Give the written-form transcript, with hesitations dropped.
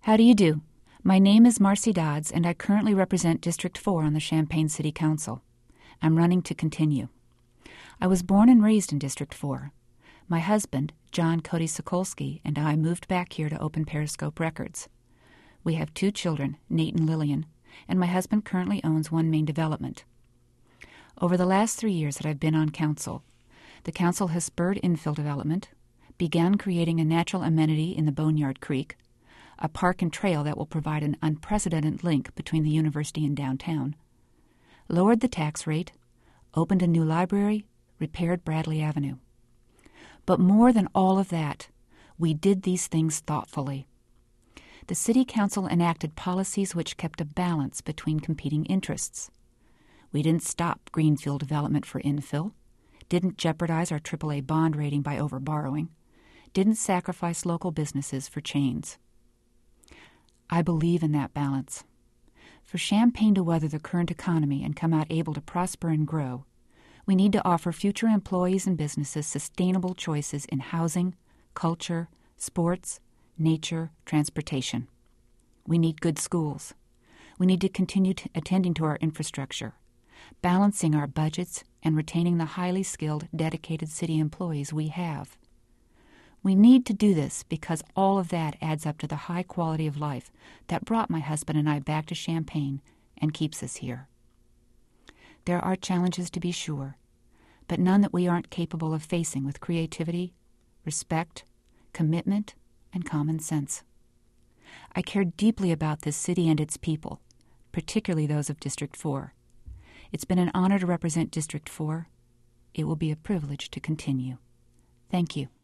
How do you do? My name is Marcy Dodds, and I currently represent District 4 on the Champaign City Council. I'm running to continue. I was born and raised in District 4. My husband, John Cody Sokolsky, and I moved back here to open Periscope Records. We have 2 children, Nate and Lillian, and my husband currently owns One Main Development. Over the last 3 years that I've been on council, the council has spurred infill development, began creating a natural amenity in the Boneyard Creek, a park and trail that will provide an unprecedented link between the university and downtown, lowered the tax rate, opened a new library, repaired Bradley Avenue. But more than all of that, we did these things thoughtfully. The City Council enacted policies which kept a balance between competing interests. We didn't stop greenfield development for infill, didn't jeopardize our AAA bond rating by overborrowing, didn't sacrifice local businesses for chains. I believe in that balance. For Champaign to weather the current economy and come out able to prosper and grow, we need to offer future employees and businesses sustainable choices in housing, culture, sports, nature, transportation. We need good schools. We need to continue attending to our infrastructure, balancing our budgets and retaining the highly skilled, dedicated city employees we have. We need to do this because all of that adds up to the high quality of life that brought my husband and I back to Champaign and keeps us here. There are challenges, to be sure, but none that we aren't capable of facing with creativity, respect, commitment, and common sense. I care deeply about this city and its people, particularly those of District 4. It's been an honor to represent District 4. It will be a privilege to continue. Thank you.